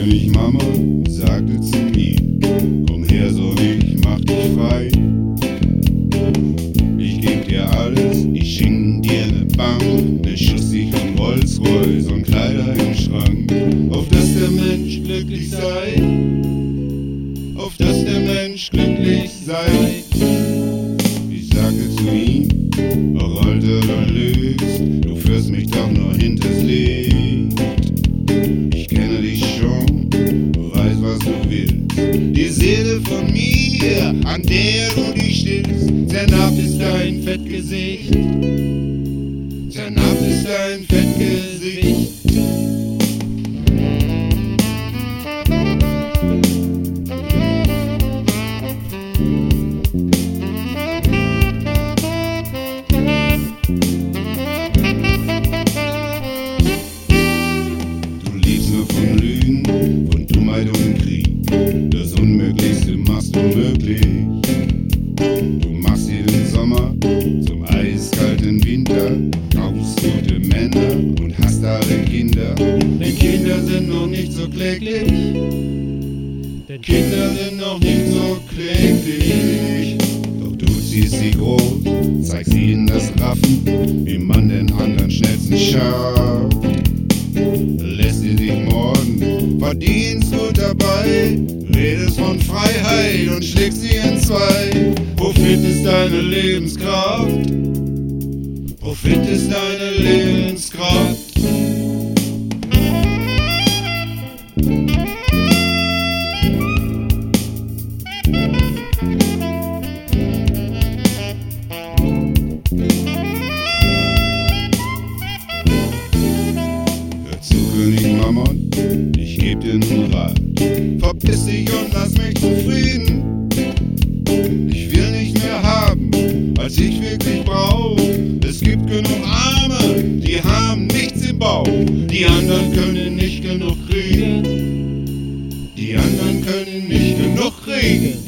Zukönig Mama sagte zu mir, komm her, Sohn, ich mach dich frei. Ich geb dir alles, ich schenk dir ne Bank, ne schusssicheren Rolls-Royce und Kleider im Schrank, auf dass der Mensch glücklich sei, auf dass der Mensch glücklich sei. Ich sagte zu ihm, ach Alter, du lügst, du führst mich doch nur hinters Licht. Ich kenne dich schon, du weißt, was du willst. Die Seele von mir, an der du dich stillst, zernarbt ist dein Fettgesicht, zernarbt ist dein Fettgesicht. Von Lügen, von Dummheit und Krieg. Das Unmöglichste machst du möglich. Du machst jeden Sommer zum eiskalten Winter, kaufst gute Männer und hast alle Kinder. Denn Kinder sind noch nicht so kläglich. Denn Kinder sind noch nicht so kläglich. Doch du ziehst sie groß, zeigst ihnen das Raffen, wie man den anderen schnellsten schafft. Lässt sie dich morden, verdienst du dabei, redest von Freiheit und schlägst sie in zwei. Wofit ist deine Lebenskraft? Wofit ist deine Lebenskraft? König Mammon, ich geb dir nun Rat. Verpiss dich und lass mich zufrieden. Ich will nicht mehr haben, als ich wirklich brauch. Es gibt genug Arme, die haben nichts im Bauch. Die anderen können nicht genug kriegen. Die anderen können nicht genug kriegen.